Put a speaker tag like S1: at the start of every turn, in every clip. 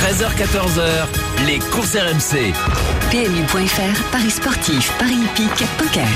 S1: 13h-14h, les courses RMC.
S2: PMU.fr, Paris sportif, Paris hippique, poker.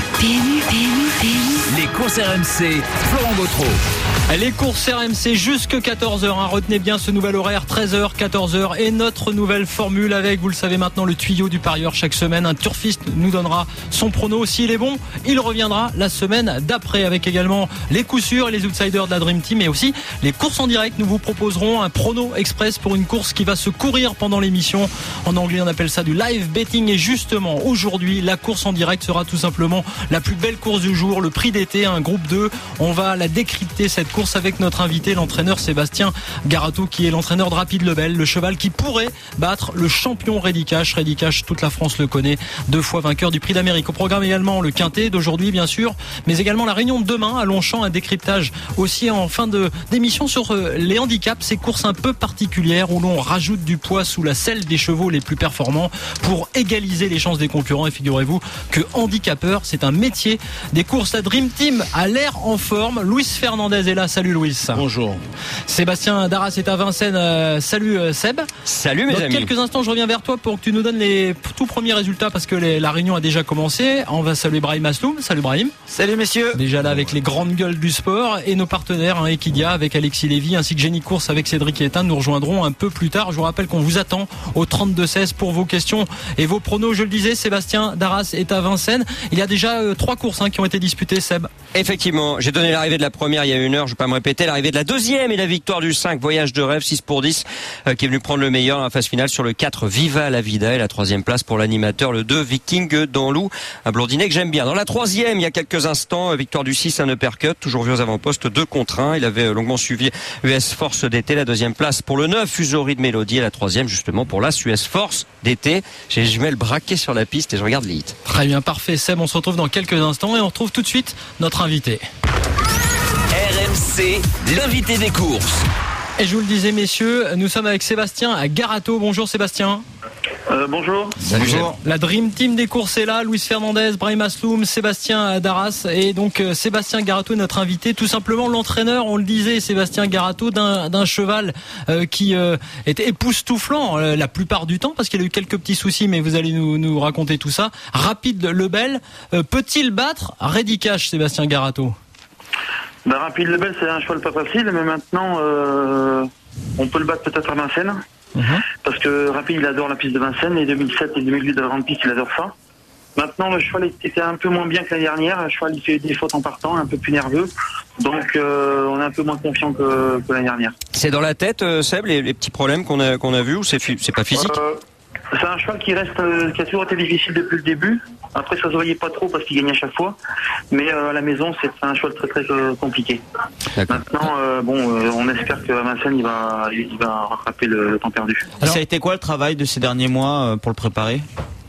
S2: PMU.
S1: Les courses RMC, Florent Gautreau.
S3: Les courses RMC jusque 14h. Retenez bien ce nouvel horaire, 13h, 14h. Et notre nouvelle formule avec, vous le savez maintenant, le tuyau du parieur chaque semaine. Un turfiste nous donnera son prono. S'il est bon, il reviendra la semaine d'après avec également les coups sûrs et les outsiders de la Dream Team. Et aussi les courses en direct. Nous vous proposerons un prono express pour une course qui va se courir pendant l'émission. En anglais, on appelle ça du live betting. Et justement, aujourd'hui, la course en direct sera tout simplement la plus belle course du jour. Le prix d'été, un groupe 2. On va la décrypter, cette course, avec notre invité, l'entraîneur Sébastien Garato, qui est l'entraîneur de Rapide Lebel, le cheval qui pourrait battre le champion Ready Cash. Ready Cash, toute la France le connaît, 2 fois vainqueur du Prix d'Amérique. Au programme également le quintet d'aujourd'hui, bien sûr, mais également la réunion de demain à Longchamp, un décryptage aussi en fin d'émission sur les handicaps, ces courses un peu particulières où l'on rajoute du poids sous la selle des chevaux les plus performants pour égaliser les chances des concurrents. Et figurez-vous que handicapeur, c'est un métier. Des courses à Dream Team a l'air en forme. Luis Fernandez est là. Salut Louis.
S4: Bonjour.
S3: Sébastien Darras est à Vincennes. Salut Seb.
S5: Salut mes amis.
S3: Dans quelques instants, je reviens vers toi pour que tu nous donnes les tout premiers résultats parce que la réunion a déjà commencé. On va saluer Brahim Asloum. Salut Brahim.
S5: Salut messieurs.
S3: Déjà là avec les grandes gueules du sport et nos partenaires Equidia avec Alexis Lévy ainsi que Jenny Course avec Cédric Hétain nous rejoindront un peu plus tard. Je vous rappelle qu'on vous attend au 32-16 pour vos questions et vos pronos. Je le disais, Sébastien Darras est à Vincennes. Il y a déjà 3 courses qui ont été disputées, Seb.
S5: Effectivement, j'ai donné l'arrivée de la première il y a 1 heure, je ne vais pas me répéter. L'arrivée de la deuxième et la victoire du 5, Voyage de rêve, 6 pour 10, qui est venu prendre le meilleur dans la phase finale sur le 4, Viva la Vida, et la 3e place pour l'animateur, le 2, Viking d'Anlou, un blondinet que j'aime bien. Dans la 3e, il y a quelques instants, victoire du 6, un uppercut, toujours vu aux avant-postes, 2 contre 1. Il avait longuement suivi US Force d'été, la 2e place pour le 9, Fuserie de Mélodie, et la 3e justement pour la US Force d'été. J'ai les jumelles braquées sur la piste et je regarde les hits.
S3: Très bien, parfait Seb, on se retrouve dans quelques instants et on retrouve tout de suite notre invité.
S1: RMC, l'invité des courses.
S3: Et je vous le disais messieurs, nous sommes avec Sébastien Garato. Bonjour Sébastien.
S6: Bonjour.
S5: Salut.
S3: La Dream Team des courses est là, Luis Fernandez, Brahim Asloum, Sébastien Darras et donc Sébastien Garato est notre invité, tout simplement l'entraîneur, on le disait, Sébastien Garato d'un cheval qui était époustouflant la plupart du temps parce qu'il a eu quelques petits soucis, mais vous allez nous raconter tout ça. Rapide Lebel, peut-il battre Ready Cash, Sébastien Garato?
S6: Rapide Lebel, c'est un cheval pas facile, mais maintenant on peut le battre peut-être à Vincennes. Parce que Rapide, il adore la piste de Vincennes, les 2007 et 2008 de la grande piste, il adore ça. Maintenant, le cheval était un peu moins bien que l'année dernière. Le cheval, il fait des fautes en partant, un peu plus nerveux. Donc, on est un peu moins confiant que l'année dernière.
S5: C'est dans la tête, Seb, les petits problèmes qu'on a vus, ou c'est pas physique?
S6: C'est un cheval qui a toujours été difficile depuis le début. Après, ça se voyait pas trop parce qu'il gagne à chaque fois. Mais à la maison, c'est un cheval très très compliqué.
S5: D'accord.
S6: Maintenant, on espère qu'à Vincennes, il va rattraper le temps perdu.
S4: Alors, ça a été quoi le travail de ces derniers mois pour le préparer?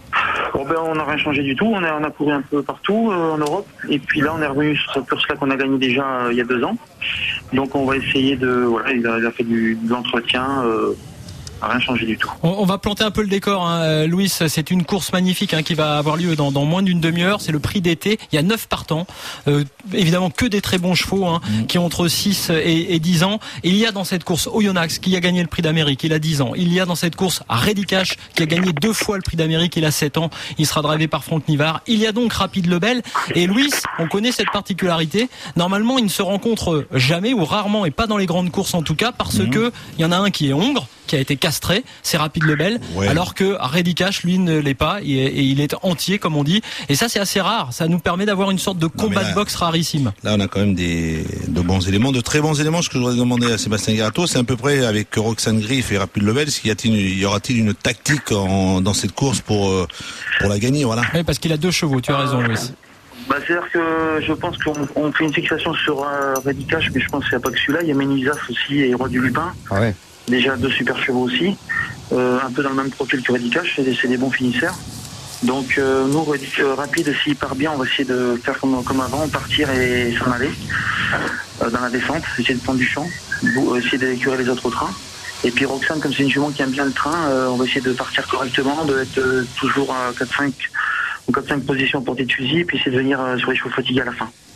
S6: On n'a rien changé du tout. On a couru un peu partout en Europe. Et puis là, on est revenu sur cette course-là qu'on a gagnée déjà il y a 2 ans. Donc, on va essayer il a fait de l'entretien. Rien changé du tout.
S3: On va planter un peu le décor, Louis. C'est une course magnifique qui va avoir lieu dans moins d'une demi-heure. C'est le prix d'été. Il y a 9 partants. Évidemment que des très bons chevaux qui ont entre 6 et 10 ans. Et il y a dans cette course Oyonnax qui a gagné le prix d'Amérique. Il a 10 ans. Il y a dans cette course Ready Cash qui a gagné 2 fois le prix d'Amérique. Il a 7 ans. Il sera drivé par Franck Nivard. Il y a donc Rapide Lebel. Et Louis, on connaît cette particularité. Normalement, ils ne se rencontrent jamais ou rarement et pas dans les grandes courses en tout cas parce que il y en a un qui est hongre, qui a été castré, c'est Rapide Lebel, alors que Ready Cash, lui, ne l'est pas, et il est entier, comme on dit. Et ça, c'est assez rare. Ça nous permet d'avoir une sorte de combat de boxe rarissime.
S4: Là, on a quand même de bons éléments, de très bons éléments. Ce que je voudrais demander à Sébastien Garato, c'est à peu près avec Roxane Griff et Rapide Lebel, y aura-t-il une tactique dans cette course pour la gagner, voilà.
S3: Oui, parce qu'il a 2 chevaux, tu as raison, Louis.
S6: C'est-à-dire que je pense qu'on fait une fixation sur Ready Cash, mais je pense qu'il n'y a pas que celui-là. Il y a Ménisas aussi et Roi du Lupin.
S5: Ah ouais.
S6: Déjà 2 super chevaux aussi, un peu dans le même profil que Ready Cash, c'est des bons finisseurs. Donc nous, Rapide, s'il part bien, on va essayer de faire comme avant, partir et s'en aller dans la descente, essayer de prendre du champ, essayer d'écurer les autres au train. Et puis Roxane, comme c'est une jument qui aime bien le train, on va essayer de partir correctement, de être toujours à 4-5 ou 4-5 positions portée de fusil, puis essayer de venir sur les chevaux fatigués à la fin.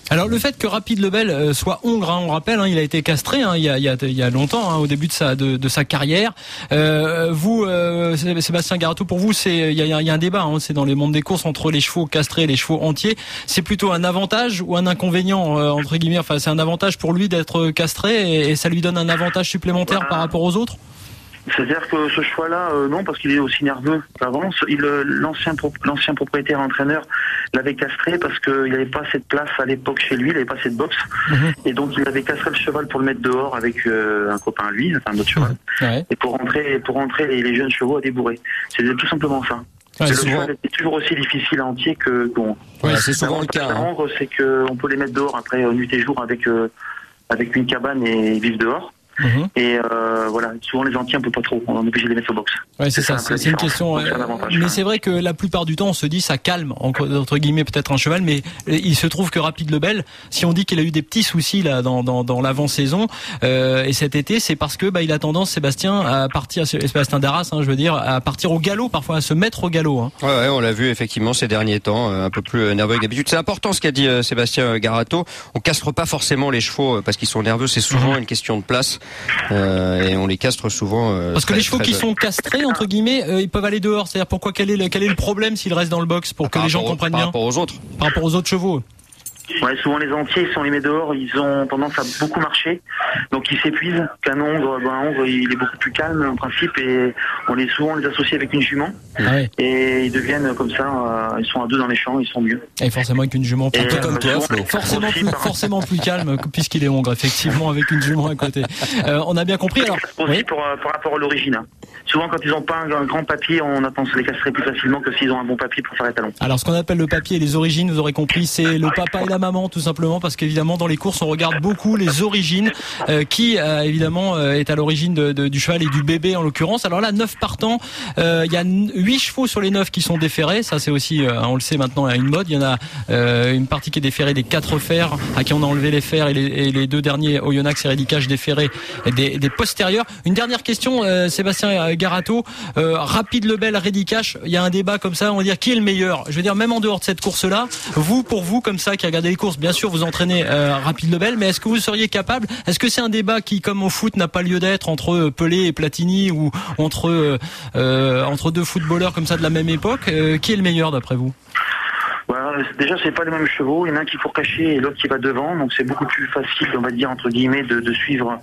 S3: Alors le fait que Rapide Lebel soit hongre, on rappelle, il a été castré il y a longtemps, au début de sa carrière. Vous, Sébastien Garato, pour vous, il y a un débat, c'est dans les mondes des courses entre les chevaux castrés et les chevaux entiers. C'est plutôt un avantage ou un inconvénient entre guillemets. Enfin, c'est un avantage pour lui d'être castré et ça lui donne un avantage supplémentaire par rapport aux autres.
S6: C'est-à-dire que ce choix-là, non, parce qu'il est aussi nerveux qu'avant. L'ancien propriétaire entraîneur l'avait castré parce qu'il n'avait pas assez de place à l'époque chez lui, il n'avait pas assez de boxe. Et donc il avait castré le cheval pour le mettre dehors avec un copain à lui, un autre cheval. Ouais. Et pour rentrer les jeunes chevaux à débourrer. C'était tout simplement ça.
S5: Ouais,
S6: le cheval est toujours aussi difficile à entier que bon.
S5: Ouais, c'est souvent le cas.
S6: C'est qu'on peut les mettre dehors après nuit et jour avec une cabane et vivre dehors. Et voilà, souvent les entiers on peut pas trop, on est obligé de les mettre au box.
S3: Ouais, c'est ça, c'est une question. Mais c'est vrai que la plupart du temps on se dit ça calme entre guillemets peut-être un cheval, mais il se trouve que Rapide Lebel, si on dit qu'il a eu des petits soucis là dans l'avant-saison et cet été, c'est parce que il a tendance, Sébastien Darras, je veux dire, à partir au galop, parfois à se mettre au galop.
S5: Ouais, on l'a vu effectivement ces derniers temps, un peu plus nerveux que d'habitude. C'est important ce qu'a dit Sébastien Garato. On castre pas forcément les chevaux parce qu'ils sont nerveux, c'est souvent une question de place. Et on les castre souvent.
S3: Parce que les chevaux qui sont castrés entre guillemets, ils peuvent aller dehors. C'est-à-dire pourquoi quel est le problème s'ils restent dans le box pour que les gens comprennent bien.
S5: Par
S3: rapport aux autres chevaux.
S6: Ouais, souvent les entiers, si on les met dehors, ils ont tendance à beaucoup marcher, donc ils s'épuisent. Qu'un hongre, il est beaucoup plus calme en principe, et on les associe avec une jument, et ils deviennent comme ça, ils sont à deux dans les champs, ils sont mieux.
S3: Et forcément avec une jument,
S5: un peu comme toi, Flo.
S3: Forcément plus calme, puisqu'il est hongre, effectivement, avec une jument à côté. On a bien compris. Alors,
S6: aussi par rapport à l'origine. Souvent, quand ils n'ont pas un grand papier, on a tendance à les castrer plus facilement que s'ils ont un bon papier pour faire les talons.
S3: Alors, ce qu'on appelle le papier et les origines, vous aurez compris, c'est le papa et la maman, tout simplement, parce qu'évidemment, dans les courses, on regarde beaucoup les origines, qui, évidemment, est à l'origine du cheval et du bébé, en l'occurrence. Alors là, 9 partants, il y a 8 chevaux sur les 9 qui sont déférés. Ça, c'est aussi, on le sait maintenant, une mode. Il y en a une partie qui est déférée des 4 fers, à qui on a enlevé les fers, et les 2 derniers, Oyonnax et Rédicache, déférés des postérieurs. Une dernière question, Sébastien Garato, Rapide Lebel, Rédicache, il y a un débat comme ça, on va dire qui est le meilleur. Je veux dire, même en dehors de cette course-là, pour vous comme ça, qui regardez les courses, bien sûr, vous entraînez Rapide Lebel, mais est-ce que vous seriez capable, est-ce que c'est un débat qui, comme au foot, n'a pas lieu d'être entre Pelé et Platini, ou entre 2 footballeurs comme ça de la même époque, qui est le meilleur d'après vous?
S6: Déjà, c'est pas les mêmes chevaux, il y en a un qui court caché et l'autre qui va devant, donc c'est beaucoup plus facile, on va dire, entre guillemets, de suivre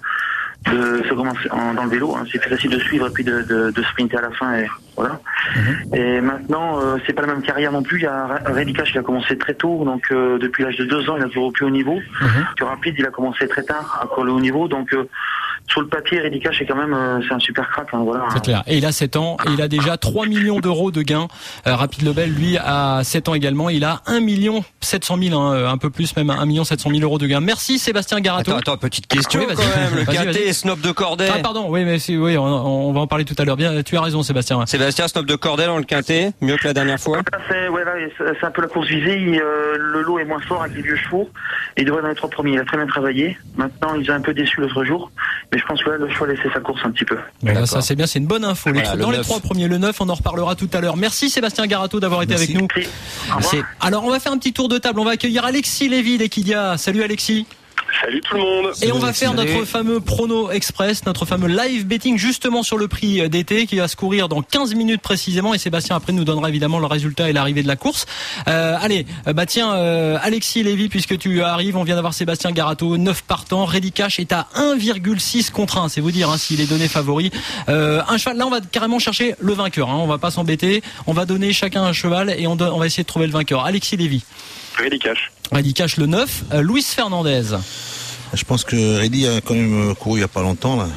S6: dans le vélo, c'est plus facile de suivre et puis de sprinter à la fin, et voilà. Et maintenant, c'est pas la même carrière non plus. Il y a Rédicache qui a commencé très tôt, donc depuis l'âge de 2 ans, il a toujours au plus haut niveau. Que Rapide, il a commencé très tard à coller au haut niveau, donc sur le papier, Rédicache est quand même c'est un super crack, voilà.
S3: C'est clair. Et il a 7 ans et il a déjà 3 millions d'euros de gains. Rapide Lebel, lui, a 7 ans également. Il a 1 700 000, un peu plus même, 1 700 000 euros de gains. Merci Sébastien Garato.
S5: Attends, petite question quand même. Le quintet, Snob de Cordel.
S3: Ah pardon, oui, mais on va en parler tout à l'heure. Bien, tu as raison, Sébastien.
S5: Sébastien, Snob de Cordel dans le quintet, mieux que la dernière fois.
S6: C'est un peu la course visée. Le lot est moins fort avec les vieux chevaux. Il devrait dans les 3 premiers. Il a très bien travaillé. Maintenant, il a un peu déçu l'autre jour. Mais je pense que là, le choix a laissé sa course un petit peu.
S3: Voilà, ça c'est bien, c'est une bonne info. Dans les 3 premiers, le 9, on en reparlera tout à l'heure. Merci Sébastien Garato d'avoir été avec nous. Alors on va faire un petit tour de table. On va accueillir Alexis Lévy d'Equidia. Salut Alexis.
S7: Salut tout le monde.
S3: Et on va faire notre fameux prono express, notre fameux live betting justement sur le prix d'été qui va se courir dans 15 minutes précisément, et Sébastien après nous donnera évidemment le résultat et l'arrivée de la course. Alexis Lévy, puisque tu arrives, on vient d'avoir Sébastien Garato, 9 partants, Rédicache est à 1,6 contre 1, c'est vous dire s'il est donné favori. Un cheval, là on va carrément chercher le vainqueur, on va pas s'embêter, on va donner chacun un cheval et on va essayer de trouver le vainqueur. Alexis Lévy. Rédicache le 9, Luis Fernandez.
S4: Je pense que Reddy a quand même couru il y a pas longtemps là,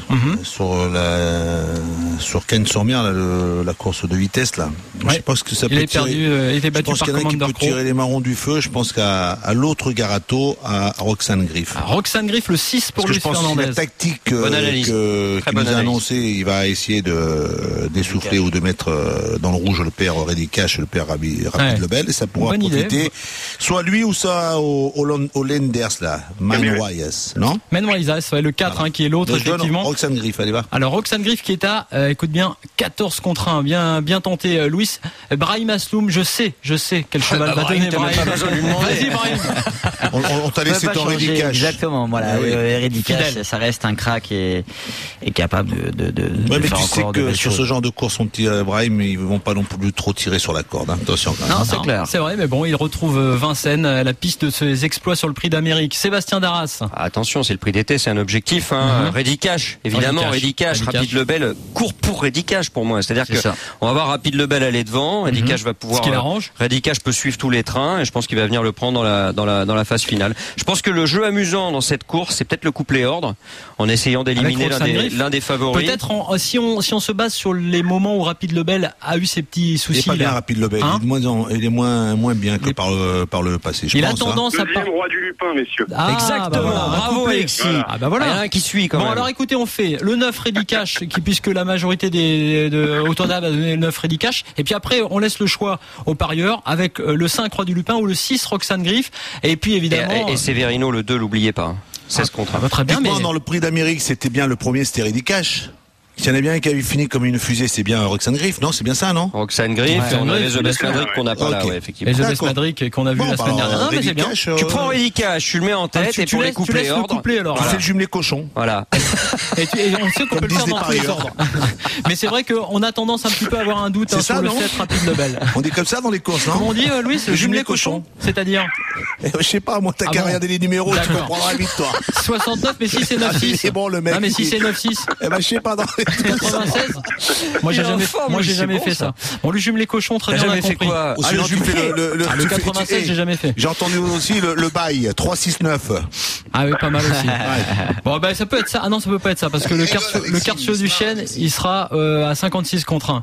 S4: sur Ken Sormière, la course de vitesse là.
S3: Ouais.
S4: Je pense que ça
S3: il
S4: peut tirer.
S3: Il était battu par Commander
S4: Crow. Tirer les marrons du feu. Je pense qu'à l'autre Garato, à Roxane Griff.
S3: Roxane Griff le 6 pour Luis Fernandez.
S4: La tactique qu'il nous a annoncé, il va essayer d'essouffler ou de mettre dans le rouge le père Rédicache, le père Rapide Lebel, et ça pourra profiter soit lui ou ça au Lenders là, Manwayas. Non?
S3: Menwaisas, le 4 qui est l'autre, effectivement.
S4: Roxane Griff, allez va.
S3: Alors Roxane Griff qui est à, écoute bien, 14 contre 1, bien tenté Louis. Brahim Asloum, je sais quel cheval va donner Brahim.
S5: Vas-y
S3: Brahim.
S4: On t'a laissé ton Ready Cash.
S7: Exactement, voilà. Ready Cash, ça reste un crack et capable de
S4: mais
S7: faire
S4: tu sais
S7: encore
S4: que sur ce genre de course, on tire Brahim, ils vont pas non plus trop tirer sur la corde. Hein. Attention. Quand même.
S7: Non, c'est clair.
S3: C'est vrai, mais bon, il retrouve Vincennes à la piste de ses exploits sur le Prix d'Amérique. Sébastien Darras.
S5: Attention, c'est le prix d'été, c'est un objectif. Ready Cash, évidemment. Ready Cash. Rapide Lebel court pour Ready Cash pour moi. C'est-à-dire que on va voir Rapide Lebel aller devant. Ready Cash va pouvoir.
S3: Ce qui l'arrange.
S5: Ready Cash peut suivre tous les trains et je pense qu'il va venir le prendre dans la phase finale. Je pense que le jeu amusant dans cette course, c'est peut-être le couplet ordre, en essayant d'éliminer l'un des favoris.
S3: Peut-être si on se base sur les moments où Rapide Lebel a eu ses petits soucis.
S4: Il est pas bien Rapide Lebel. Il est moins bien que par le passé.
S3: Il a tendance à
S8: deuxième roi du Lupin, messieurs.
S5: Exactement. Bravo Alexis.
S3: Voilà.
S5: Il y en a un qui suit quand même.
S3: Bon alors écoutez, on fait le 9 Ready Cash puisque la majorité autour d'Ab a donné le 9 Ready Cash et puis après on laisse le choix aux parieurs avec le 5 Roi du Lupin ou le 6 Roxane Griff et puis évidemment
S5: et Severino le 2, l'oubliez pas. 16 contre 1.
S3: Très bien, mais
S4: dans le Prix d'Amérique, c'était bien le premier, c'était Ready Cash. Il y en a bien un qui avait fini comme une fusée, c'est bien Roxane Griff, non? C'est bien ça, non?
S5: Roxane Griff, on avait The Best Madrid qu'on n'a pas là, effectivement.
S3: Et The Best Madrid qu'on a vu la semaine dernière. Non, mais c'est bien.
S5: Tu prends Ready Cash, tu le mets en tête et pour les couplets ordre.
S3: Tu
S4: fais le jumelé cochon.
S5: Voilà.
S3: Et on sait qu'on peut le faire dans tous les ordres. Mais c'est vrai qu'on a tendance un petit peu à avoir un doute sur le 7 Rapide Lebel.
S4: On dit comme ça dans les courses, non?
S3: Comment on dit, Louis? Le jumelé cochon. C'est-à-dire?
S4: Je sais pas, moi, t'as qu'à regarder les numéros, tu comprendras vite, toi.
S3: 69, mais si c'est 9-6.
S4: C'est bon, le mec.
S3: Ah, mais si c'est 9-6.
S4: Eh ben, je sais pas, dans les
S3: 96. Moi, j'ai jamais fait ça. Bon, le jumelé cochon, très bien, on a compris.
S4: Ah, le
S3: 96, j'ai jamais fait.
S4: J'ai entendu aussi le bail, 3-6-9.
S3: Ah oui, pas mal aussi. Bon, ben, ça peut être ça. Ah non, ça peut pas être ça, parce que le Cartieux du Chêne, il sera à 56 contre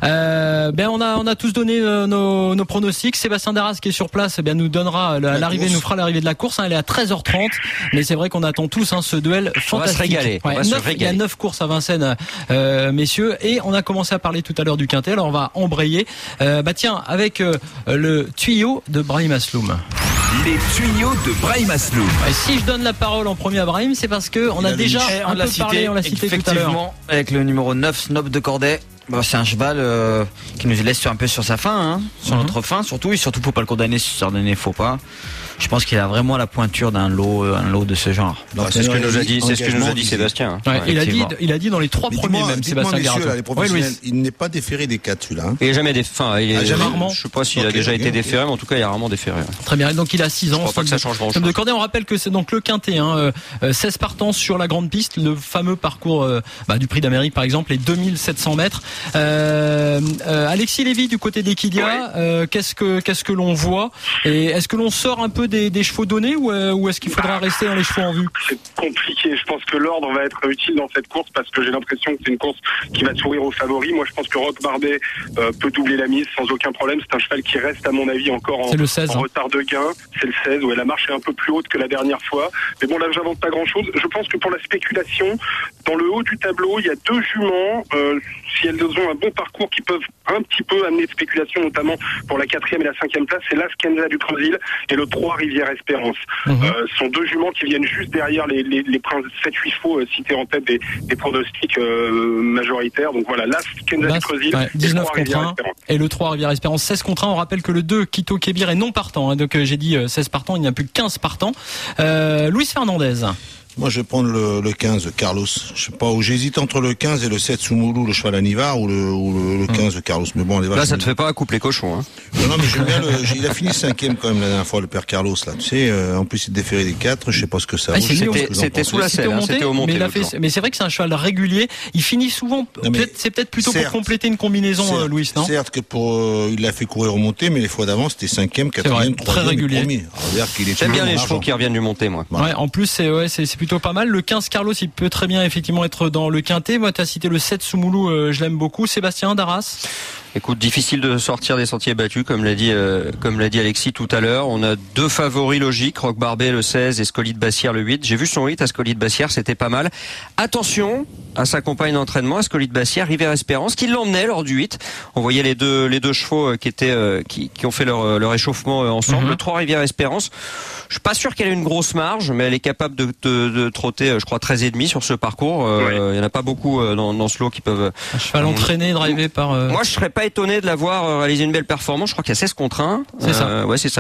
S3: 1. Ben, on a tous donné nos pronostics. Sébastien Darras, qui est sur place, eh bien, nous donnera l'arrivée, nous fera l'arrivée de la course. Elle est à 13h30. Mais c'est vrai qu'on attend tous ce duel fantastique.
S5: On va se régaler.
S3: Il y a 9 courses à Vincennes, messieurs, et on a commencé à parler tout à l'heure du Quintet. Alors on va embrayer. Tiens, avec le tuyau de Brahim Asloum.
S1: Les tuyaux de Brahim Asloum.
S3: Et si je donne la parole en premier à Brahim, c'est parce que on a déjà un peu parlé, on l'a cité tout à l'heure.
S7: Avec le numéro 9, Snob de Corday. Bon, c'est un cheval qui nous laisse un peu sur sa fin, sur notre fin surtout, et surtout faut pas le condamner si ça ne faut pas. Je pense qu'il a vraiment la pointure d'un lot de ce genre.
S5: C'est ce que nous a dit Sébastien.
S3: Il a dit dans les 3 premiers même Sébastien Garato.
S4: Les professionnels, il n'est pas déféré des 4 celui-là.
S5: Il n'est jamais
S3: rarement.
S5: Je sais pas s'il a déjà été déféré, mais en tout cas il a rarement déféré.
S3: Très bien. Donc il a 6 ans.
S5: Je crois pas que ça change grand-chose.
S3: De Corday, on rappelle que c'est donc le Quintet, 16 partants sur la grande piste, le fameux parcours du Prix d'Amérique par exemple, les 2700 mètres. Alexis Lévy du côté d'Equidia, qu'est-ce que l'on voit et est-ce que l'on sort un peu des chevaux donnés ou est-ce qu'il faudra rester dans les chevaux en vue?
S8: C'est compliqué. Je pense que l'ordre va être utile dans cette course parce que j'ai l'impression que c'est une course qui va sourire aux favoris. Moi, je pense que Roch Barbet peut doubler la mise sans aucun problème. C'est un cheval qui reste, à mon avis, encore en retard de gain. C'est le 16, où la marche est un peu plus haute que la dernière fois. Mais bon, là, j'invente pas grand-chose. Je pense que pour la spéculation, dans le haut du tableau, il y a 2 juments. Si elles ont un bon parcours, qui peuvent un petit peu amener de spéculation, notamment pour la 4e et la 5e place, c'est l'As Kenza du Creusil et le 3 Rivière Espérance. Sont 2 juments qui viennent juste derrière les 7-8 chevaux cités en tête des pronostics majoritaires. Donc voilà, l'As Kenza du Creusil
S3: 19 contre 1 et le 3 Rivière Espérance 16 contre 1. On rappelle que le 2 Quito Kébir est non partant, donc j'ai dit 16 partants, il n'y a plus que 15 partants. Luis Fernandez.
S4: Moi, je vais prendre le 15, Carlos. Je sais pas où j'hésite entre le 15 et le 7, Soumoulou, le cheval à Nivar, ou le 15, Carlos. Mais bon, les vaches.
S5: Là, ça te fait pas un couple les cochons, hein.
S4: Non, mais j'aime bien il a fini 5e quand même la dernière fois, le père Carlos, là. Tu sais, en plus, il déféré des 4, je sais pas ce que ça vaut.
S5: C'était sous la selle, c'était au monté.
S3: Mais c'est vrai que c'est un cheval régulier. Il finit souvent, c'est peut-être plutôt pour compléter une combinaison, Louis, non?
S4: Certes que il l'a fait courir au monté, mais les fois d'avant, c'était 5e, 4e, 3e, premier.
S5: J'aime bien les chevaux qui reviennent du monté, moi.
S3: Ouais, en plus, c'est plutôt pas mal. Le 15 Carlos, il peut très bien effectivement être dans le Quintet. Moi, tu as cité le 7 Soumoulou, je l'aime beaucoup. Sébastien Darras.
S5: Écoute, difficile de sortir des sentiers battus, comme l'a dit Alexis tout à l'heure. On a 2 favoris logiques, Roch Barbet le 16 et Scolite Bassière le 8. J'ai vu son 8 à Scolite Bassière, c'était pas mal. Attention, à sa compagne d'entraînement, Ascolit Bassière, Rivière Espérance, qui l'emmenait lors du 8. On voyait les deux chevaux qui ont fait leur échauffement ensemble. Le 3 Rivière Espérance. Je suis pas sûr qu'elle ait une grosse marge, mais elle est capable de trotter, je crois, 13,5 sur ce parcours. Il y en a pas beaucoup dans ce lot qui peuvent.
S3: Un cheval entraîné, drivé par.
S5: Moi, je serais pas étonné de l'avoir réalisé une belle performance. Je crois qu'il y a 16 contre 1.
S3: C'est ça.
S5: Ouais, c'est ça.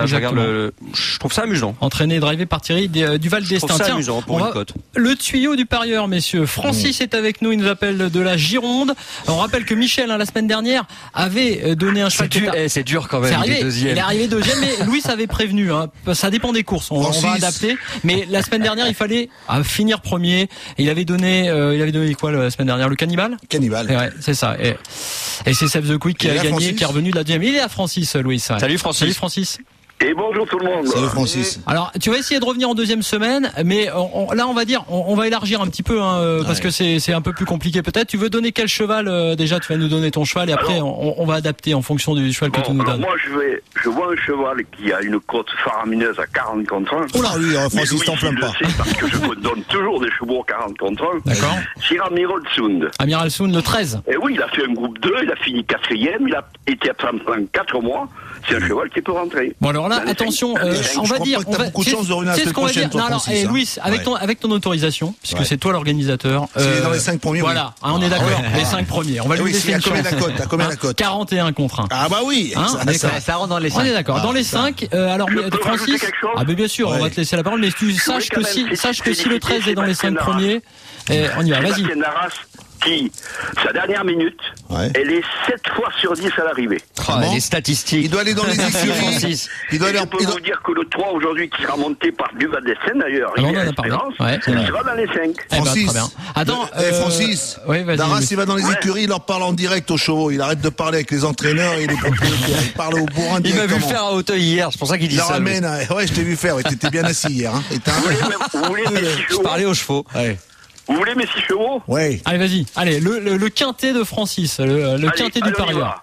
S5: Je trouve ça amusant.
S3: Entraîné, drivé par Thierry Duval d'Estaing.
S5: Je trouve ça amusant pour une cote.
S3: Le tuyau du parieur, messieurs. Francis est avec nous. Il nous appelle de la Gironde. On rappelle que Michel, la semaine dernière, avait donné un cheval.
S5: C'est dur quand même.
S3: Il est arrivé deuxième, mais Louis avait prévenu. Ça dépend des courses. On va adapter. Mais la semaine dernière, il fallait finir premier. Il avait donné quoi la semaine dernière? Le Cannibal. Ouais, c'est ça. Et c'est Save the Quick qui a gagné, Francis, qui est revenu de la deuxième. Il est à Francis, Louis.
S5: Salut Francis.
S9: Et bonjour tout le monde.
S4: Salut Francis.
S3: Alors, tu vas essayer de revenir en deuxième semaine, mais là, on va dire, on va élargir un petit peu, parce que c'est un peu plus compliqué peut-être. Tu veux donner quel cheval déjà? Tu vas nous donner ton cheval et après, on va adapter en fonction du cheval que tu nous donnes.
S9: Moi, je vois un cheval qui a une cote faramineuse à 40 contre 1.
S4: Oh là, oui, Francis, t'en plains pas.
S9: Je sais parce que je me donne toujours des chevaux à 40 contre 1.
S3: D'accord.
S9: C'est Amiral Sound.
S3: Amiral Sound, le 13.
S9: Et oui, il a fait un groupe 2, il a fini 4e, il a été absent pendant 4 mois. C'est un cheval qui peut rentrer.
S3: Bon, alors là, attention, on va dire.
S4: On va beaucoup de chance de revenir la semaine prochaine.
S3: Non, alors, Louis, avec ton autorisation, puisque c'est toi l'organisateur.
S4: C'est dans les 5 premiers.
S3: Voilà, on est d'accord. Les 5 premiers. On va lui laisser une chance.
S4: T'as combien la cote?
S3: 41 contre 1.
S4: Ah bah oui.
S7: Ça rentre dans les 5.
S3: On est d'accord. Dans les 5, alors Francis. Ah ben bien sûr, on va te laisser la parole, mais tu saches que si le 13 est dans les 5 premiers, on y va. Vas-y.
S9: Qui, sa dernière minute, elle est 7 fois sur 10 à l'arrivée.
S5: Les statistiques.
S4: Il doit aller dans les écuries.
S9: Je peux vous dire que le 3 aujourd'hui, qui sera monté par Duval d'Estaing d'ailleurs, il sera dans les 5.
S4: Francis,
S3: très bien. Attends,
S4: Francis, Darras, il va dans les écuries, il leur parle en direct aux chevaux. Il arrête de parler avec les entraîneurs et les propriétaires. Il parle au bourrin directement.
S5: Il m'a vu faire à Hauteuil hier, c'est pour ça qu'il dit ça.
S4: Ramène, ouais, je t'ai vu faire. T'étais bien assis hier.
S9: Vous voulez
S5: Je parlais aux chevaux.
S9: Vous voulez mes 6 chevaux?
S4: Oui.
S3: Allez, vas-y. Allez, le quintet de Francis, le quintet du parieur.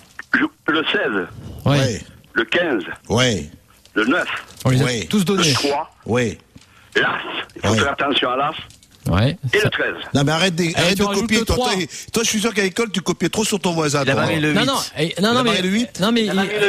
S9: Le 16.
S4: Ouais.
S9: Le 15.
S4: Ouais.
S9: Le 9.
S3: On les a tous donnés.
S9: Le 3.
S4: Ouais.
S9: L'As. Il faut faire attention à l'As.
S3: Ouais.
S9: Et le 13.
S4: Non mais arrête de copier. Toi, je suis sûr qu'à l'école tu copiais trop sur ton voisin.
S7: Il a marqué le 8.
S3: Non mais le 8. Non mais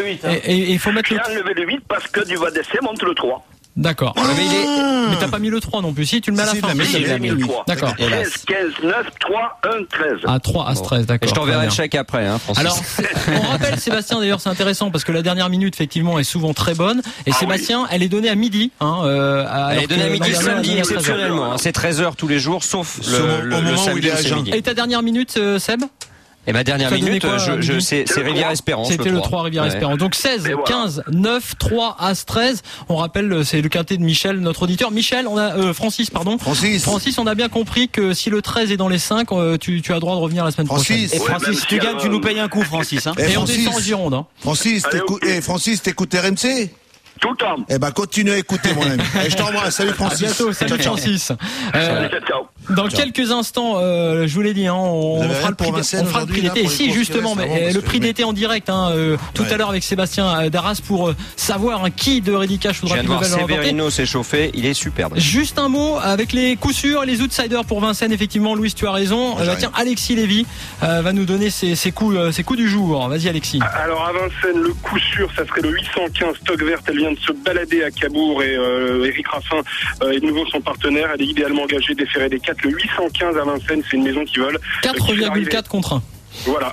S3: il faut mettre
S9: le. J'ai enlevé le 8 parce que Duval d'Estaing monte le 3.
S3: D'accord. Mais t'as pas mis le 3 non plus. Si, tu le mets à la fin.
S9: Il a mis le 3.
S3: D'accord.
S9: 13, 15, 9, 3, 1, 13.
S3: Ah, 3, As 13, d'accord.
S5: Et je t'enverrai le chèque après, Francis.
S3: Alors, on rappelle, Sébastien, d'ailleurs, c'est intéressant parce que la dernière minute, effectivement, est souvent très bonne. Et Sébastien, elle est donnée à midi.
S5: Elle est donnée à midi samedi, exceptionnellement. C'est 13h tous les jours, sauf le samedi où c'est midi.
S3: Et ta dernière minute, Seb?
S5: Et ma dernière minute, c'est Rivière Espérance.
S3: C'était le 3 Rivière Espérance. Donc 16, 15, 9, 3, As 13. On rappelle, c'est le quintet de Michel, notre auditeur. Michel, Francis, pardon. Francis, on a bien compris que si le 13 est dans les 5, tu as droit de revenir la semaine prochaine.
S7: Et Francis, tu gagnes, tu nous payes un coup, Francis.
S3: Et on descend en Gironde.
S4: Francis, t'écoutes RMC?
S9: Tout le temps.
S4: Eh ben, continue à écouter, mon ami. Et je t'embrasse. Salut, Francis.
S3: À bientôt. Salut, Francis. Dans quelques instants, je vous l'ai dit, on fera le prix d'été. Et si, justement, mais le prix d'été en direct, tout à l'heure avec Sébastien Darras pour savoir qui de Ready Cash voudra plus de belle remporter.
S5: Severino s'est chauffé, il est superbe.
S3: Juste un mot avec les coups sûrs et les outsiders pour Vincennes. Effectivement, Louis, tu as raison. Tiens, Alexis Lévy va nous donner ses coups du jour. Vas-y, Alexis.
S8: Alors, à Vincennes, le coup sûr, ça serait le 815 Stock Vert. Elle vient de se balader à Cabourg et Eric Raffin est de nouveau son partenaire. Elle est idéalement engagée déférée des 4. Le 815 à Vincennes, c'est une maison qui vole.
S3: 4,4 contre 1.
S8: Voilà.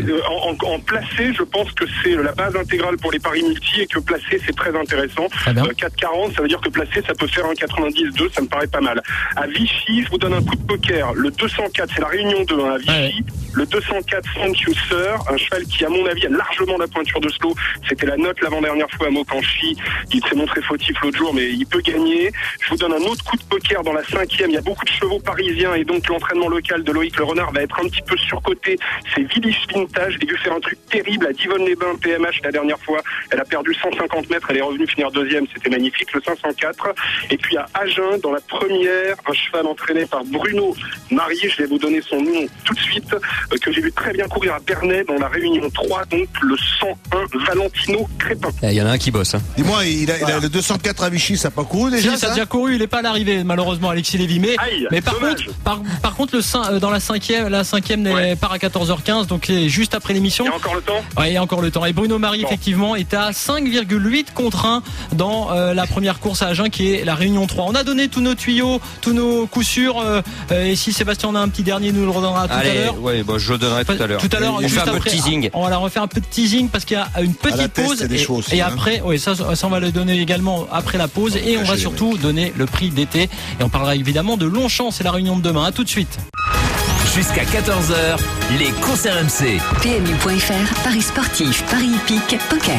S8: En placé, je pense que c'est la base intégrale pour les paris multi et que placé, c'est très intéressant. 4,40, ça veut dire que placé, ça peut faire un 90-2, ça me paraît pas mal. À Vichy, je vous donne un coup de poker. Le 204, c'est la réunion 2 à Vichy. Le 204, Frank Husser, un cheval qui, à mon avis, a largement la pointure de slow. C'était la note l'avant-dernière fois à Mokanchi. Il s'est montré fautif l'autre jour, mais il peut gagner. Je vous donne un autre coup de poker dans la 5e. Il y a beaucoup de chevaux parisiens et donc l'entraînement local de Loïc Le Renard va être un petit peu surcoté. c'est Village Vintage. J'ai dû faire un truc terrible à Divonne-les-Bains PMH la dernière fois. Elle a perdu 150 mètres, elle est revenue finir deuxième, c'était magnifique, le 504. Et puis à Agen, dans la première, un cheval entraîné par Bruno Marié, je vais vous donner son nom tout de suite, que j'ai vu très bien courir à Bernay dans la Réunion 3, donc le 101 Valentino Crépin.
S5: Il y en a un qui bosse. Hein.
S4: Dis-moi, il a le 204 à Vichy, ça n'a pas couru déjà?
S3: Si, ça a déjà couru, il n'est pas à l'arrivée, malheureusement, Alexis Lévy. Mais par contre, dans la cinquième part à 14h15, donc juste après l'émission.
S8: Il y a encore le temps?
S3: Ouais, il y a encore le temps. Et Bruno Marie, effectivement, est à 5,8 contre 1 dans la première course à Agen, qui est la Réunion 3. On a donné tous nos tuyaux, tous nos coups sûrs. Et si Sébastien en a un petit dernier, nous le redonnera tout à l'heure.
S5: Oui, je le donnerai tout à l'heure.
S3: Tout à l'heure, juste
S5: après, un peu de teasing.
S3: On va refaire un peu de teasing parce qu'il y a une petite pause. Et après, ça on va le donner également après la pause. Et on va surtout donner le prix d'été. Et on parlera évidemment de Longchamp, c'est la Réunion de demain. À tout de suite.
S1: Jusqu'à 14h, les courses RMC.
S2: PMU.fr, Paris sportif, Paris hippique, poker.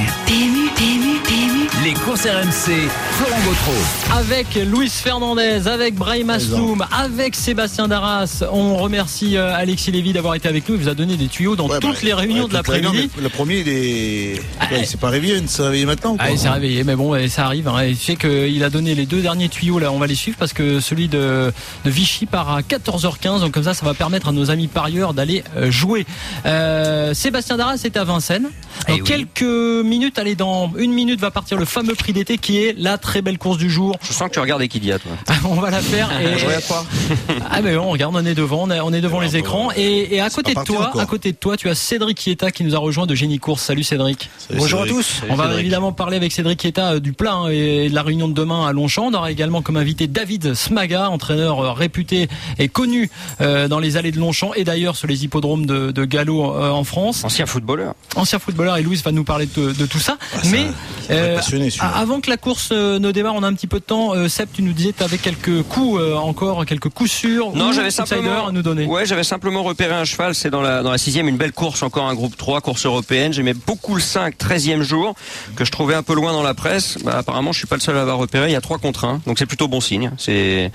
S2: PMU.
S1: Les courses RMC, Florent Gautreau.
S3: Avec Luis Fernandez, avec Brahim Asloum, avec Sébastien Darras. On remercie Alexis Lévy d'avoir été avec nous. Il vous a donné des tuyaux dans toutes les réunions de l'après-midi.
S4: Le premier, il s'est pas réveillé, il s'est réveillé maintenant.
S3: Il s'est réveillé, mais bon, ça arrive. Hein. Tu sais qu'il a donné les deux derniers tuyaux, là, on va les suivre parce que celui de Vichy part à 14h15. Donc comme ça va permettre à nos amis parieurs d'aller jouer. Sébastien Darras est à Vincennes. Dans quelques minutes, dans une minute va partir le fameux prix d'été qui est la très belle course du jour.
S5: Je sens que tu regardes Equidia, toi.
S3: On va la faire.
S5: Je regarde pas.
S3: Mais on regarde, on est devant les écrans. Et à côté de toi, tu as Cédric Chieta qui nous a rejoint de Génie Course. Salut Cédric.
S7: Bonjour à tous.
S3: On va évidemment parler avec Cédric Chieta du plat et de la réunion de demain à Longchamp. On aura également comme invité David Smaga, entraîneur réputé et connu dans les allées de Longchamp et d'ailleurs sur les hippodromes de galop en France.
S5: Ancien footballeur,
S3: et Louis va nous parler de tout ça. Mais avant que la course ne démarre, on a un petit peu de temps. Seb, tu nous disais que tu avais quelques coups quelques coups sûrs.
S5: Non, j'avais simplement
S3: à nous donner.
S5: Ouais, j'avais simplement repéré un cheval. C'est dans la 6e, une belle course, encore un groupe 3, course européenne. J'aimais beaucoup le 5, 13e jour, que je trouvais un peu loin dans la presse. Apparemment, je suis pas le seul à l'avoir repéré. Il y a 3 contre 1, donc c'est plutôt bon signe. C'est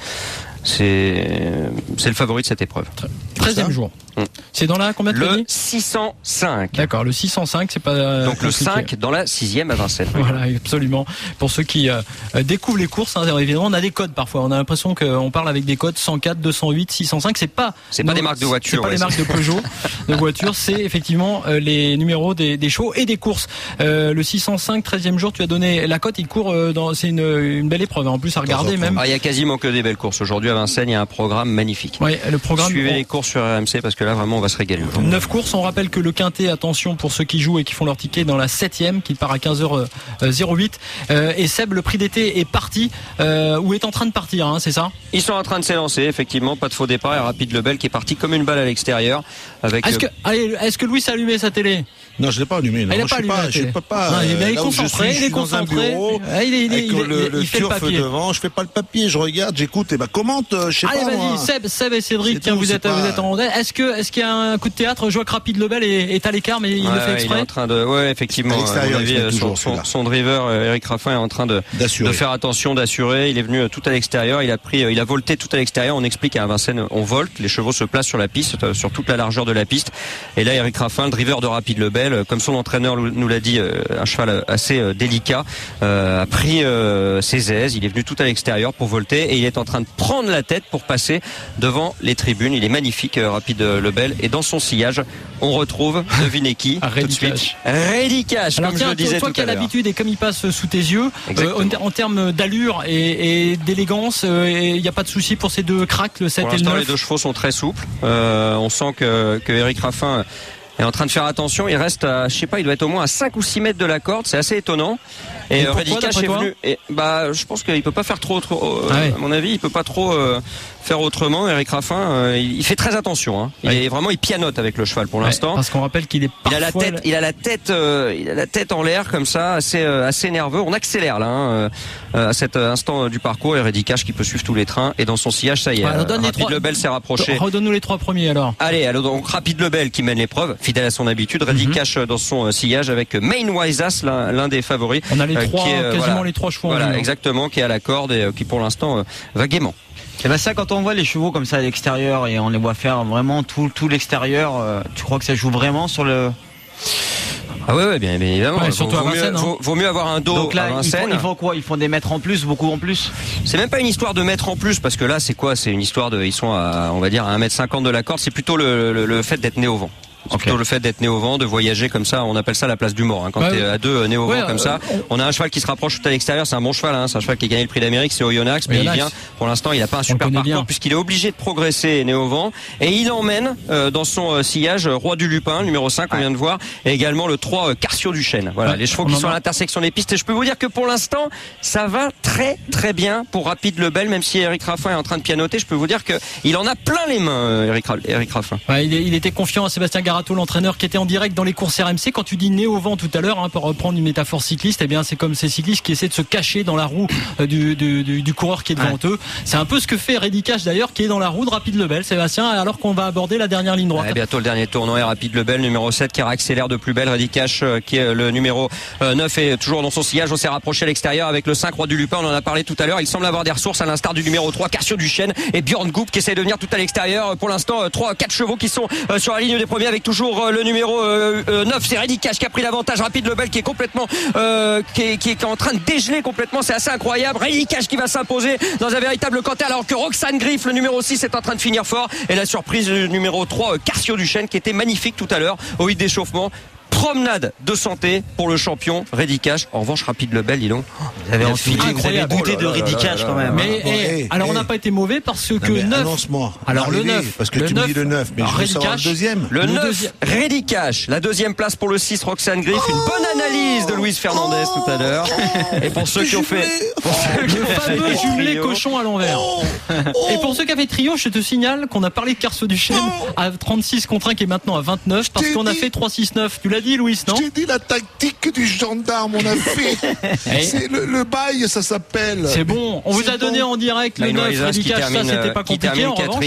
S5: le favori de cette épreuve.
S3: 13e jour. C'est dans la combien de
S5: Le 605.
S3: D'accord, le 605, c'est pas
S5: donc compliqué. Le 5 dans la 6e à Vincennes.
S3: Voilà, absolument. Pour ceux qui découvrent les courses, évidemment, on a des codes parfois. On a l'impression qu'on parle avec des codes 104, 208, 605. C'est pas
S5: des marques de voitures.
S3: C'est pas les marques de Peugeot de voitures. C'est effectivement les numéros des chevaux et des courses. Le 605, 13e jour, tu as donné la cote. Il court c'est une belle épreuve. En plus à regarder même.
S5: Il y a quasiment que des belles courses aujourd'hui à Vincennes. Il y a un programme magnifique.
S3: Oui, le programme.
S5: Suivez les courses sur RMC parce que là vraiment on va se régaler.
S3: 9 courses, on rappelle que le quintet, attention pour ceux qui jouent et qui font leur ticket dans la 7e qui part à 15h08 et Seb, le prix d'été est parti ou est en train de partir, c'est ça?
S5: Ils sont en train de s'élancer, effectivement, pas de faux départ, et Rapide Lebel qui est parti comme une balle à l'extérieur avec
S3: est-ce que Louis a allumé sa télé?
S4: Non, je l'ai pas allumé.
S3: Il est concentré, il est concentré.
S4: Il fait le papier. Devant, je fais pas le papier, je regarde, j'écoute et commente, je sais pas.
S3: Allez, vas-y, Seb et Cédric, tiens, vous êtes en rondelle. Est-ce qu'il y a un coup de théâtre? Je vois que Rapide Lebel est à l'écart, mais il le fait exprès.
S5: Il est en train de, effectivement. Son driver, Eric Raffin, est en train de faire attention, d'assurer. Il est venu tout à l'extérieur. Il a volté tout à l'extérieur. On explique à Vincennes, on volte. Les chevaux se placent sur la piste, sur toute la largeur de la piste. Et là, Eric Raffin, le driver de Rapide Lebel, comme son entraîneur nous l'a dit, un cheval assez délicat, a pris ses aises. Il est venu tout à l'extérieur pour volter et il est en train de prendre la tête pour passer devant les tribunes. Il est magnifique, Rapide Lebel, et dans son sillage on retrouve, devinez qui, tout de suite, Ready Cash.
S3: Alors comme je le disais toi qui as l'habitude et comme il passe sous tes yeux, en termes d'allure et d'élégance, il n'y a pas de souci pour ces deux cracks, le 7 et le 9.
S5: Les deux chevaux sont très souples. On sent que Eric Raffin est en train de faire attention. Il reste il doit être au moins à 5 ou 6 mètres de la corde. C'est assez étonnant. Et Ready Cash est venu. Je pense qu'il peut pas faire trop. À mon avis, il peut pas trop faire autrement. Eric Raffin, il fait très attention. Il pianote avec le cheval pour l'instant.
S3: Parce qu'on rappelle qu'il est parfois...
S5: Il a la tête en l'air comme ça, assez nerveux. On accélère là, à cet instant du parcours. Et Ready Cash qui peut suivre tous les trains. Et dans son sillage, ça y est. Rapide Lebel s'est rapproché.
S3: Redonne-nous les 3 premiers alors.
S5: Allez, donc Rapide Lebel qui mène l'épreuve, fidèle à son habitude. Ready Cash dans son sillage avec Main Wiseas, l'un des favoris.
S3: On a les 3, quasiment les 3 chevaux.
S5: Voilà, exactement, qui est à la corde et qui pour l'instant va gaiement.
S7: Et ben ça, quand on voit les chevaux comme ça à l'extérieur et on les voit faire vraiment tout l'extérieur, tu crois que ça joue vraiment sur le...
S5: Ah ouais, bien évidemment.
S3: Ouais, surtout à Vincennes.
S5: Vaut mieux avoir un dos. Donc là,
S7: ils font quoi? Ils font des mètres en plus, beaucoup en plus?
S5: C'est même pas une histoire de mètres en plus, parce que là, c'est quoi? C'est une histoire de, ils sont à, on va dire, à 1m50 de la corde. C'est plutôt le fait d'être né au vent. C'est plutôt le fait d'être né au vent, de voyager comme ça, on appelle ça la place du mort. Quand t'es à deux né au vent comme ça, on a un cheval qui se rapproche tout à l'extérieur, c'est un bon cheval, c'est un cheval qui a gagné le prix d'Amérique, c'est Oyonnax, mais il vient, pour l'instant, il n'a pas un super parcours puisqu'il est obligé de progresser né au vent, et il emmène dans son sillage Roi du Lupin, numéro 5, on vient de voir, et également le 3 Carcio du Chêne. Voilà, les chevaux qui sont à l'intersection des pistes, et je peux vous dire que pour l'instant, ça va très très bien pour Rapide Lebel, même si Eric Raffin est en train de pianoter, je peux vous dire que il en a plein les mains, Eric Raffin.
S3: Il était confiant à Sébastien Garato, l'entraîneur qui était en direct dans les courses RMC. Quand tu dis né au vent tout à l'heure, pour reprendre une métaphore cycliste, eh bien c'est comme ces cyclistes qui essaient de se cacher dans la roue du coureur qui est devant eux. C'est un peu ce que fait Reddy Cash d'ailleurs, qui est dans la roue de Rapide Lebel, Sébastien, alors qu'on va aborder la dernière ligne droite.
S5: Bientôt le dernier tournant est Rapide Lebel, numéro 7 qui accélère de plus belle. Reddy Cash qui est le numéro 9 est toujours dans son sillage. On s'est rapproché à l'extérieur avec le 5 Roi du Lupin, on en a parlé tout à l'heure. Il semble avoir des ressources à l'instar du numéro 3 Carcio du Chêne et Björn Goop qui essaie de venir tout à l'extérieur. Pour l'instant 4 chevaux qui sont sur la ligne des premiers avec toujours le numéro 9, c'est Reddy Cash qui a pris l'avantage. Rapide Lebel qui est complètement qui est en train de dégeler complètement, c'est assez incroyable. Reddy Cash qui va s'imposer dans un véritable canter, alors que Roxane Griff, le numéro 6, est en train de finir fort, et la surprise du numéro 3 Carcio du Chêne qui était magnifique tout à l'heure au hit d'échauffement. Promenade de santé pour le champion Reddy Cash. En revanche, Rapide Lebel, dis donc.
S7: Vous avez douté de Reddy Cash quand même.
S3: Mais alors on n'a pas été mauvais parce que 9.
S4: Annonce-moi.
S3: Alors le 9.
S4: Parce que tu me dis le 9, mais je veux savoir le deuxième.
S5: Le 9, Reddy Cash. La deuxième place pour le 6, Roxane Griff. Une bonne analyse de Luis Fernandez tout à l'heure. Et pour ceux qui ont fait.
S3: Le fameux jumelé cochon à l'envers. Et pour ceux qui avaient trio, je te signale qu'on a parlé de Carcio du Chêne à 36 contre 1 qui est maintenant à 29 parce qu'on a fait 3-6-9. Tu l'as dit, Louis, non?
S4: Je t'ai dit la tactique du gendarme, on a fait. C'est le bail, ça s'appelle.
S3: C'est bon, on vous a donné en direct le 9 Reddy Cash, ça c'était pas compliqué.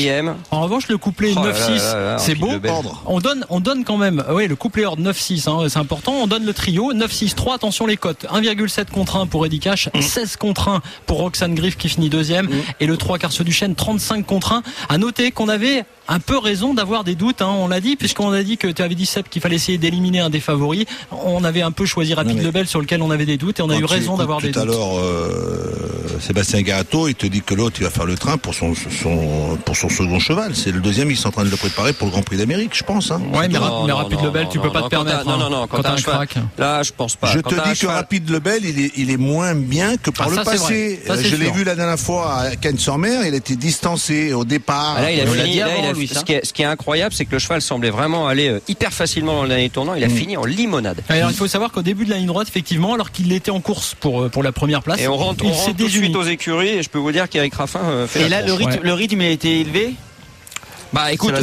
S3: En revanche, le couplet 9-6, c'est beau. On donne quand même, le couplet ordre 9-6, c'est important. On donne le trio 9-6-3, attention les cotes. 1,7 contre 1 pour Reddy Cash, 16 contre 1 pour Roxane Griff qui finit deuxième, et le 3 Carcio du Chêne 35 contre 1. À noter qu'on avait un peu raison d'avoir des doutes, on l'a dit, puisqu'on a dit que tu avais dit, Seb, qu'il fallait essayer d'éliminer un des favoris. On avait un peu choisi Rapide Lebel sur lequel on avait des doutes, et on a eu raison d'avoir des doutes.
S4: Tout à l'heure, Sébastien Garato, il te dit que l'autre il va faire le train pour son second cheval. C'est le deuxième, ils sont en train de le préparer pour le Grand Prix d'Amérique, je pense.
S3: Ouais, mais Rapide Lebel, tu peux pas te permettre.
S5: Non, quand t'as un cheval, là, je pense pas.
S4: Je te dis que Rapide Lebel, il est moins bien que par le passé. Je l'ai vu la dernière fois à Cannes-sur-Mer, il a été distancé au départ.
S5: Là, il a fini. Ce qui est incroyable, c'est que le cheval semblait vraiment aller hyper facilement dans le dernier tournant. Il a fini en limonade.
S3: Alors, il faut savoir qu'au début de la ligne droite, effectivement, alors qu'il était en course pour la première place,
S5: et on rentre tout de suite aux écuries, et je peux vous dire qu'Eric Raffin fait.
S7: Et là, le rythme il a été élevé.
S5: Écoute,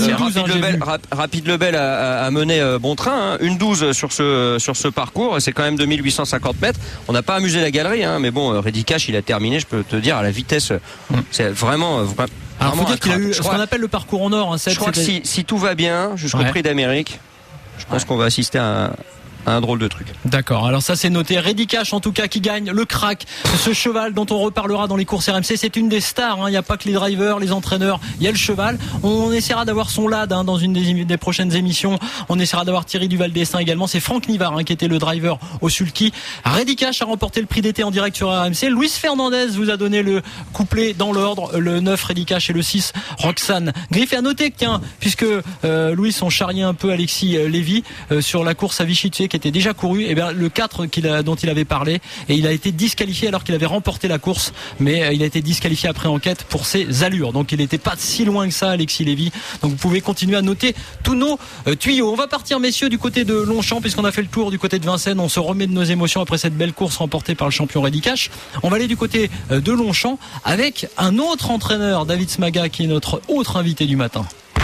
S5: Rapide Lebel a mené bon train, une 12 sur ce parcours, et c'est quand même 2850 mètres. On n'a pas amusé la galerie, mais bon, Reddy Cash, il a terminé, je peux te dire, à la vitesse, c'est vraiment.
S3: Alors, faut dire qu'il a eu ce qu'on appelle le parcours en or.
S5: Je crois que si tout va bien jusqu'au Prix d'Amérique, je pense qu'on va assister à un drôle de truc.
S3: D'accord, alors ça c'est noté. Reddy Cash en tout cas qui gagne le crack, ce cheval dont on reparlera dans les courses RMC. C'est une des stars, il n'y a pas que les drivers, les entraîneurs, il y a le cheval. On essaiera d'avoir son lad dans une des prochaines émissions. On essaiera d'avoir Thierry Duval-Destin également. C'est Franck Nivard qui était le driver au sulky. Reddy Cash a remporté le prix d'été en direct sur RMC. Luis Fernandez vous a donné le couplet dans l'ordre, le 9 Reddy Cash et le 6 Roxane Griff. Et à noter que puisque Louis ont charrié un peu Alexis Lévy sur la course à Vichy qui était déjà couru, et bien le 4 dont il avait parlé, et il a été disqualifié alors qu'il avait remporté la course, mais il a été disqualifié après enquête pour ses allures, donc il n'était pas si loin que ça, Alexis Lévy. Donc vous pouvez continuer à noter tous nos tuyaux. On va partir, messieurs, du côté de Longchamp, puisqu'on a fait le tour du côté de Vincennes. On se remet de nos émotions après cette belle course remportée par le champion Reddy Cash. On va aller du côté de Longchamp avec un autre entraîneur, David Smaga, qui est notre autre invité du matin.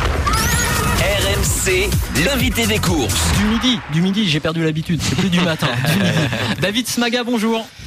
S1: RMC, l'invité des courses.
S3: Du midi, j'ai perdu l'habitude, c'est plus du matin. David Smaga, bonjour.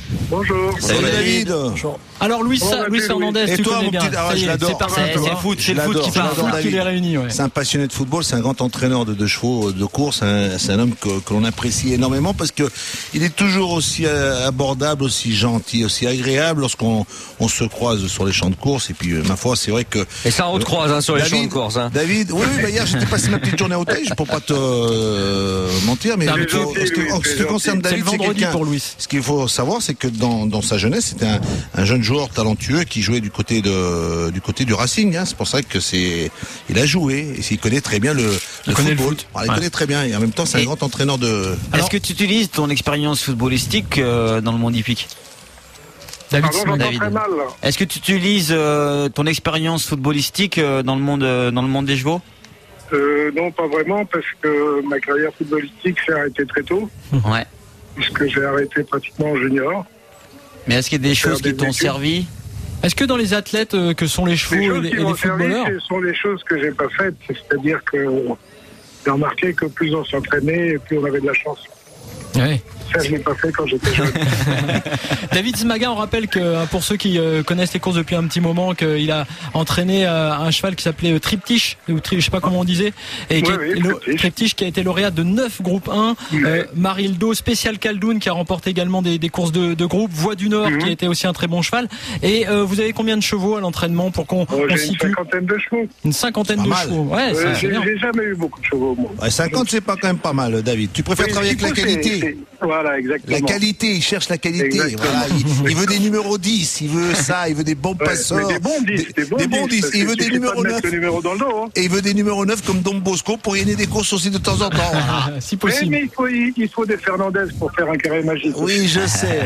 S10: Bonjour.
S3: Salut David. Bonjour. Alors Luis Fernandez, tu connais bien.
S4: Je l'adore.
S3: C'est le foot qui parle, qui les réunit.
S4: C'est un passionné de football, c'est un grand entraîneur de chevaux de course. C'est un homme que l'on apprécie énormément parce que il est toujours aussi abordable, aussi gentil, aussi agréable lorsqu'on se croise sur les champs de course. Et puis ma foi, c'est vrai que.
S5: Et ça on te croise sur les champs de course.
S4: David, oui, hier j'étais passé ma petite journée au Teil, pour pas te mentir, mais en ce qui concerne David, c'est quelqu'un. Ce qu'il faut savoir, c'est que dans sa jeunesse, c'était un jeune joueur talentueux qui jouait du côté du Racing. C'est pour ça que il a joué et il connaît très bien le football. Il connaît très bien et en même temps, c'est un grand entraîneur de.
S7: Est-ce que tu utilises ton expérience footballistique dans le monde hippique?
S10: David.
S7: Est-ce que tu utilises ton expérience footballistique dans le monde des chevaux?
S10: Non, pas vraiment, parce que ma carrière footballistique s'est arrêtée très tôt.
S7: Ouais.
S10: Puisque j'ai arrêté pratiquement en junior.
S7: Mais est-ce qu'il y a des choses qui t'ont servi?
S3: Est-ce que dans les athlètes que sont les chevaux et les footballeurs,
S10: ce sont les choses que j'ai pas faites, c'est-à-dire que j'ai remarqué que plus on s'entraînait, plus on avait de la chance.
S3: Ouais.
S10: Ça, je l'ai pas fait quand j'étais jeune.
S3: David Smaga, on rappelle que pour ceux qui connaissent les courses depuis un petit moment, qu'il a entraîné un cheval qui s'appelait Triptych, je sais pas comment on disait, et Triptych qui a été lauréat de 9 groupes 1, Marildo, Spécial Caldoun qui a remporté également des courses de groupe, Voix du Nord qui a été aussi un très bon cheval. Et vous avez combien de chevaux à l'entraînement pour qu'on
S10: situe? Une cinquantaine de chevaux.
S3: Une cinquantaine de chevaux. Ouais,
S10: j'ai jamais eu beaucoup de chevaux, moi.
S4: Ouais, 50, c'est pas quand même pas mal, David. Tu préfères travailler avec la qualité?
S10: Voilà, exactement.
S4: La qualité, il cherche la qualité. Voilà, il veut des numéros 10, il veut ça, il veut des bons passeurs.
S10: Des bons 10.
S4: Il veut des numéros 9.
S10: Le numéro dans le dos, hein.
S4: Et il veut des numéros 9 comme Don Bosco pour gagner des courses aussi de temps en temps. Voilà.
S3: Si possible.
S10: Mais il faut des Fernandez pour faire un carré magique.
S4: Oui, je sais.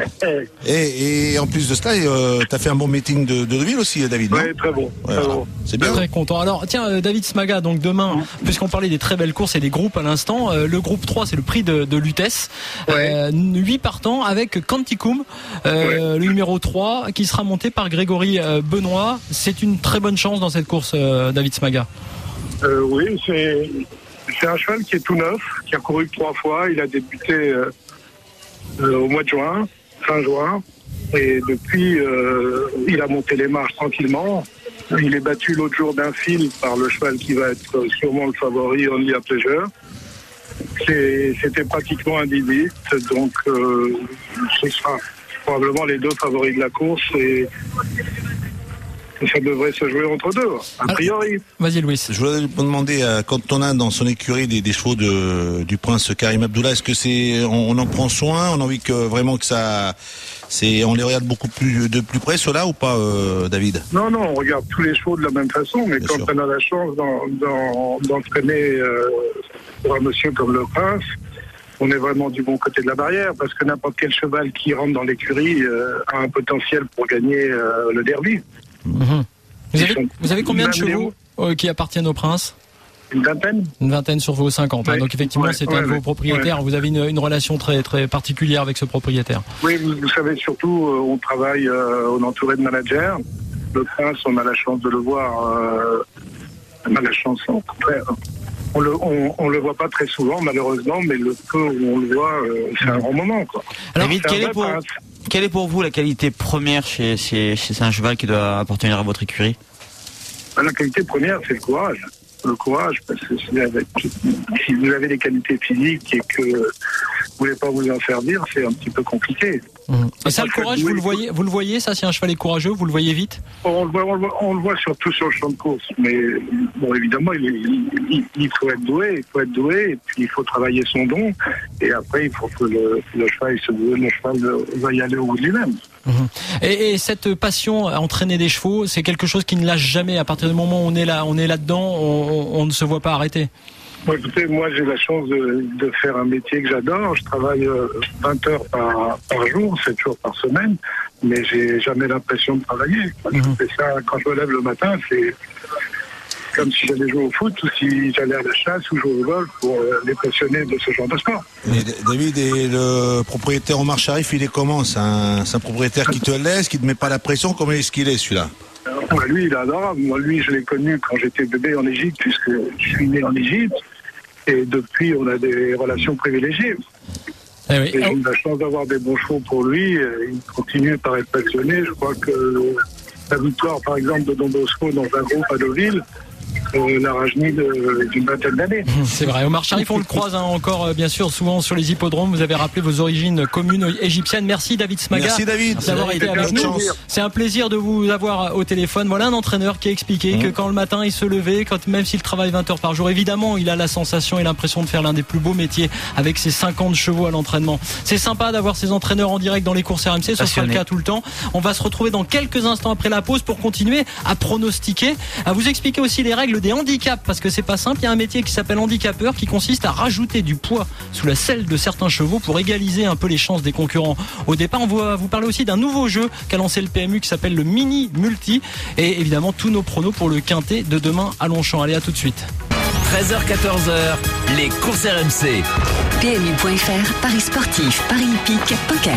S4: et en plus de cela, tu as fait un bon meeting de ville aussi, David.
S10: Oui, très bon.
S4: Ouais, très bon. C'est bien.
S3: Très content. Alors, tiens, David Smaga, donc demain, puisqu'on parlait des très belles courses et des groupes à l'instant, le groupe 3, c'est le prix de Lutèce. 8 partants avec Quanticum, le numéro 3, qui sera monté par Grégory Benoît. C'est une très bonne chance dans cette course, David Smaga.
S10: Oui, c'est un cheval qui est tout neuf, qui a couru 3 fois. Il a débuté au mois de juin, fin juin. Et depuis, il a monté les marches tranquillement. Il est battu l'autre jour d'un fil par le cheval qui va être sûrement le favori, Only a Pleasure. C'était pratiquement un 18, donc ce sera probablement les 2 favoris de la course et ça devrait se jouer entre 2, a priori.
S3: Vas-y Louis.
S4: Je voulais vous demander, quand on a dans son écurie des chevaux du prince Karim Abdullah, est-ce que on en prend soin, on a envie que vraiment que ça... on les regarde beaucoup de plus près, ceux-là, ou pas, David?
S10: Non, on regarde tous les chevaux de la même façon, mais quand on a la chance d'entraîner pour un monsieur comme le prince, on est vraiment du bon côté de la barrière, parce que n'importe quel cheval qui rentre dans l'écurie a un potentiel pour gagner le derby.
S3: Vous avez combien de chevaux qui appartiennent au prince?
S10: Une vingtaine.
S3: Une vingtaine sur vos 50. Ouais. Donc effectivement, c'est un de vos propriétaires. Ouais. Vous avez une relation très très particulière avec ce propriétaire.
S10: Oui, vous savez, surtout, on travaille, on est entouré de managers. Le prince, on a la chance de le voir. On a la chance, au contraire. On le voit pas très souvent, malheureusement, mais le peu où on le voit, c'est un grand moment, quoi.
S7: Alors, David, quelle est pour vous la qualité première chez un cheval qui doit appartenir à votre écurie?
S10: La qualité première, c'est le courage. Le courage, parce que si vous avez des qualités physiques et que vous voulez pas vous en faire dire, c'est un petit peu compliqué.
S3: Et ça, le courage, vous le voyez, ça, si un cheval est courageux, vous le voyez vite?
S10: On le voit surtout sur le champ de course, mais bon, évidemment, il faut être doué, et puis il faut travailler son don, et après, il faut que le cheval va y aller au bout de lui-même.
S3: Et cette passion à entraîner des chevaux, c'est quelque chose qui ne lâche jamais. À partir du moment où on est là-dedans, on ne se voit pas arrêter.
S10: Bon, écoutez, moi j'ai la chance de faire un métier que j'adore. Je travaille 20 heures par jour, 7 jours par semaine, mais j'ai jamais l'impression de travailler. Je fais ça quand je me lève le matin, c'est comme si j'allais jouer au foot ou si j'allais à la chasse ou jouer au golf pour les passionner de ce genre de sport.
S4: Et David, et le propriétaire Omar Sharif, il est comment? C'est un propriétaire qui te laisse, qui te met pas la pression? Comment est-ce qu'il est, celui-là?
S10: Lui, il est adorable. Moi, lui, je l'ai connu quand j'étais bébé en Égypte, puisque je suis né en Égypte. Et depuis, on a des relations privilégiées. Et j'ai eu la chance d'avoir des bons chevaux pour lui. Il continue par être passionné. Je crois que la victoire, par exemple, de Don Bosco dans un groupe à Deauville, la rajeunit d'une vingtaine d'années.
S3: C'est vrai. Omar Sharif, on le croise encore, bien sûr, souvent sur les hippodromes. Vous avez rappelé vos origines communes égyptiennes. Merci David Smaga.
S4: Merci David
S3: d'avoir été avec nous. C'est un plaisir de vous avoir au téléphone. Voilà un entraîneur qui a expliqué que quand le matin il se levait, même s'il travaille 20 heures par jour, évidemment, il a la sensation et l'impression de faire l'un des plus beaux métiers avec ses 50 chevaux à l'entraînement. C'est sympa d'avoir ces entraîneurs en direct dans les courses RMC. Ce sera le cas tout le temps. On va se retrouver dans quelques instants après la pause pour continuer à pronostiquer, à vous expliquer aussi les règles des handicaps, parce que c'est pas simple. Il y a un métier qui s'appelle handicapeur, qui consiste à rajouter du poids sous la selle de certains chevaux pour égaliser un peu les chances des concurrents. Au départ, on va vous parler aussi d'un nouveau jeu qu'a lancé le PMU qui s'appelle le Mini Multi, et évidemment tous nos pronos pour le quintet de demain à Longchamp. Allez, à tout de suite.
S1: 13h-14h, les courses RMC.
S2: PMU.fr, paris sportif, paris hippique, poker.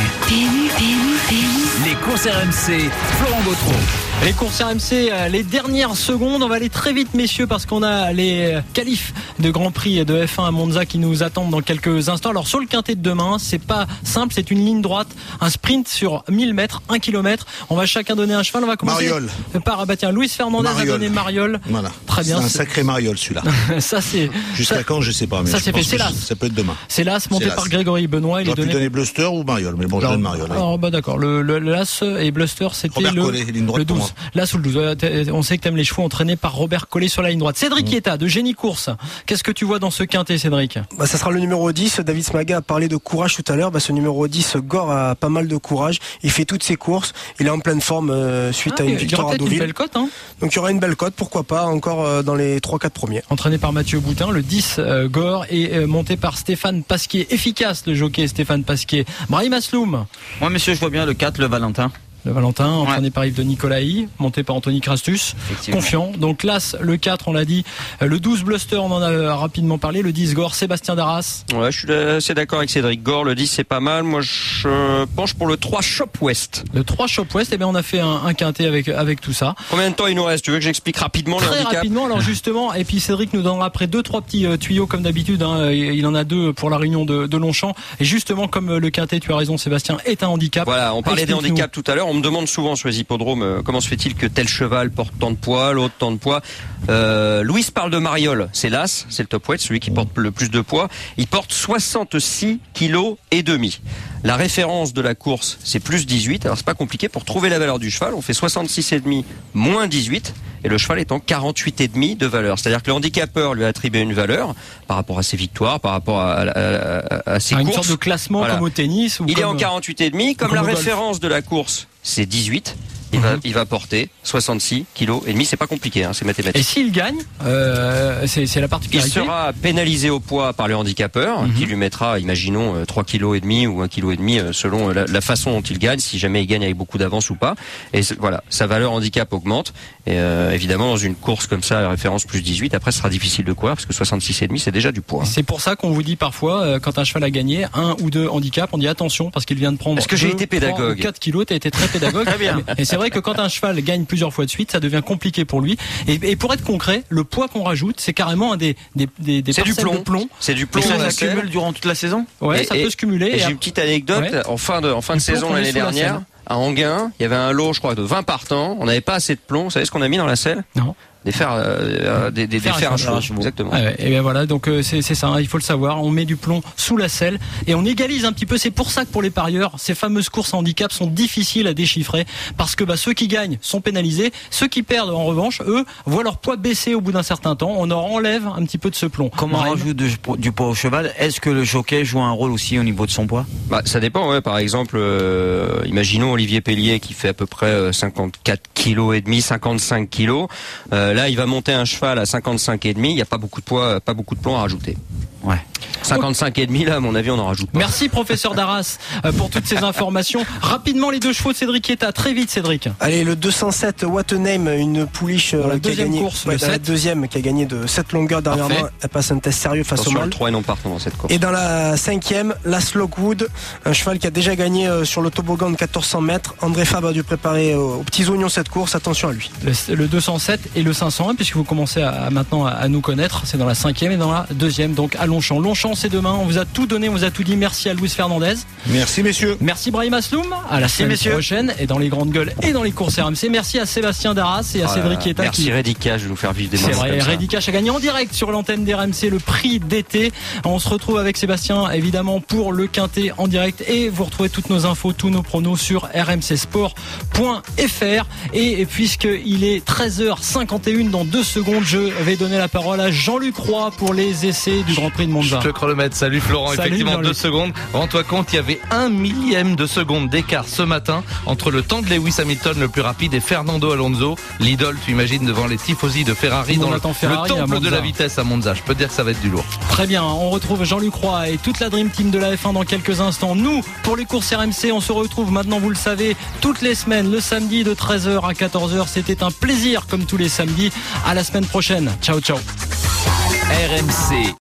S2: PMU.
S1: Les courses RMC, Florent Gautreau.
S3: Les courses RMC, les dernières secondes. On va aller très vite, messieurs, parce qu'on a les qualifs de Grand Prix de F1 à Monza qui nous attendent dans quelques instants. Alors, sur le quintet de demain, c'est pas simple, c'est une ligne droite, un sprint sur 1000 mètres, 1 km. On va chacun donner un cheval. On va commencer par, Luis Fernandez a donné Mariol.
S4: Voilà.
S3: Très bien.
S4: C'est un sacré Mariol, celui-là.
S3: Ça, c'est.
S4: Jusqu'à quand, je sais pas, mais
S3: ça, c'est fait. C'est
S4: ça peut être demain.
S3: C'est l'As monté par Grégory Benoît.
S4: Il a pu donner Bluster ou Mariol, mais bon, je donne Mariol.
S3: Alors, d'accord. Le l'As et Bluster, c'était le 12. L'As ou le 12. On sait que t'aimes les chevaux entraînés par Robert Collet sur la ligne droite. Cédric Ieta de Génie Course. Qu'est-ce que tu vois dans ce quintet, Cédric?
S11: Ça sera le numéro 10. David Smaga a parlé de courage tout à l'heure. Ce numéro 10, Gore, a pas mal de courage. Il fait toutes ses courses. Il est en pleine forme suite à une victoire à Deauville.
S3: Une belle cote, hein.
S11: Donc il y aura une belle cote, pourquoi pas, encore dans les 3-4 premiers.
S3: Entraîné par Mathieu Boutin, le 10 Gore, et monté par Stéphane Pasquier. Efficace, le jockey Stéphane Pasquier. Brahim Asloum.
S7: Moi, monsieur, je vois bien le 4, le Valentin.
S3: Le Valentin, entraîné par Yves de Nicolaï, monté par Anthony Crastus, confiant. Donc l'As, le 4, on l'a dit. Le 12 Bluster, on en a rapidement parlé. Le 10 Gore, Sébastien Darras.
S5: Ouais, je suis assez d'accord avec Cédric. Gore, le 10, c'est pas mal. Moi, je penche pour le 3 Shop West.
S3: Le 3 Shop West, eh bien, on a fait un quintet avec tout ça.
S5: Combien de temps il nous reste? Tu veux que j'explique rapidement les handicaps?
S3: Très rapidement, alors justement, et puis Cédric nous donnera après 2-3 petits tuyaux comme d'habitude, hein. Il en a 2 pour la réunion de Longchamp. Et justement, comme le quintet, tu as raison Sébastien, est un handicap.
S5: Voilà, on parlait des handicaps tout à l'heure. On me demande souvent sur les hippodromes, comment se fait-il que tel cheval porte tant de poids, l'autre tant de poids. Louis parle de Mariol, c'est l'As, c'est le top weight, celui qui porte le plus de poids. Il porte 66 kg et demi. La référence de la course, c'est plus 18. Alors c'est pas compliqué, pour trouver la valeur du cheval, on fait 66,5 moins 18 et le cheval est en 48,5 de valeur. C'est-à-dire que le handicapeur lui a attribué une valeur par rapport à ses victoires, par rapport à ses courses.
S3: Une sorte de classement, voilà, comme au tennis.
S5: Il est en 48,5, comme la référence de la course, c'est 18. Il va porter 66 kg et demi, c'est pas compliqué, hein, c'est mathématique.
S3: Et s'il gagne, c'est la particularité.
S5: Il sera pénalisé au poids par le handicapeur, qui lui mettra, imaginons, 3 kg et demi ou 1 kg et demi selon la façon dont il gagne, si jamais il gagne avec beaucoup d'avance ou pas. Et voilà, sa valeur handicap augmente. Et évidemment, dans une course comme ça, la référence plus 18, après ce sera difficile de courir parce que 66 et demi, c'est déjà du poids. Hein.
S3: C'est pour ça qu'on vous dit parfois, quand un cheval a gagné 1 ou 2 handicaps, on dit attention parce qu'il vient de prendre.
S5: Est-ce que j'ai été pédagogue?
S3: 4 kilos, t'as été très pédagogue.
S5: Très bien.
S3: Et c'est vrai que quand un cheval gagne plusieurs fois de suite, ça devient compliqué pour lui. Et pour être concret, le poids qu'on rajoute, c'est carrément un des parcelles de plomb.
S5: C'est du plomb.
S7: Et ça s'accumule durant toute la saison?
S3: Ouais, ça peut se cumuler.
S5: Et j'ai une petite anecdote. Ouais. En fin de saison l'année dernière, à Enghien, il y avait un lot, je crois, de 20 partants. On n'avait pas assez de plomb. Vous savez ce qu'on a mis dans la selle?
S3: Non.
S5: Des fers à chevaux. Exactement.
S3: Ah ouais, et bien voilà, donc c'est ça, hein, il faut le savoir. On met du plomb sous la selle et on égalise un petit peu. C'est pour ça que pour les parieurs, ces fameuses courses à handicap sont difficiles à déchiffrer parce que ceux qui gagnent sont pénalisés, ceux qui perdent en revanche, eux, voient leur poids baisser au bout d'un certain temps. On leur enlève un petit peu de ce plomb.
S7: Comment on rajoute du poids au cheval? Est-ce que le jockey joue un rôle aussi au niveau de son poids?
S5: Ça dépend. Ouais. Par exemple, imaginons Olivier Pellier qui fait à peu près 54 kg et demi, 55 kg. Là, il va monter un cheval à 55 et demi. Il n'y a pas beaucoup de poids, pas beaucoup de plomb à rajouter.
S7: Ouais.
S5: 55 et demi, là, à mon avis, on en rajoute pas.
S3: Merci, professeur Darras, pour toutes ces informations. Rapidement, les 2 chevaux de Cédric Ieta. Très vite, Cédric.
S11: Allez, le 207 What a Name, une pouliche
S3: la
S11: qui a gagné,
S3: course,
S11: la deuxième qui a gagné de 7 longueurs dernièrement.
S3: Parfait.
S11: Elle passe un test sérieux face au mal.
S5: Le 3 est non partant dans cette course.
S11: Et dans la 5e, Las Lockwood, un cheval qui a déjà gagné sur le toboggan de 1400 mètres. André Fabre a dû préparer aux petits oignons cette course. Attention à lui.
S3: Le 207 et le 501, puisque vous commencez maintenant à nous connaître. C'est dans la 5e et dans la 2e, donc à Longchamp. Longchamp, c'est demain. On vous a tout donné, on vous a tout dit. Merci à Luis Fernandez.
S4: Merci messieurs.
S3: Merci Brahim Asloum. À la semaine prochaine et dans les grandes gueules et dans les courses RMC. Merci à Sébastien Darras et à Cédric Kieta.
S5: Merci Redika, je vais nous faire vivre des moments.
S3: C'est vrai, Redika a gagné en direct sur l'antenne d'RMC le prix d'été. On se retrouve avec Sébastien évidemment pour le quintet en direct et vous retrouvez toutes nos infos, tous nos pronos sur rmcsport.fr. Et puisqu'il est 13h51 dans 2 secondes, je vais donner la parole à Jean-Luc Roy pour les essais du Grand Prix de Monza.
S12: Je te chronomètre. Salut Florent. Salut, effectivement 2 secondes. Rends-toi compte, il y avait 1 millième de seconde d'écart ce matin entre le temps de Lewis Hamilton le plus rapide et Fernando Alonso, l'idole, tu imagines, devant les tifosi de Ferrari dans le temple de la vitesse à Monza. Je peux te dire que ça va être du lourd.
S3: Très bien, on retrouve Jean-Luc Roy et toute la Dream Team de la F1 dans quelques instants. Nous, pour les courses RMC, on se retrouve maintenant, vous le savez, toutes les semaines, le samedi de 13h à 14h. C'était un plaisir comme tous les samedis. À la semaine prochaine. Ciao, ciao.
S1: RMC.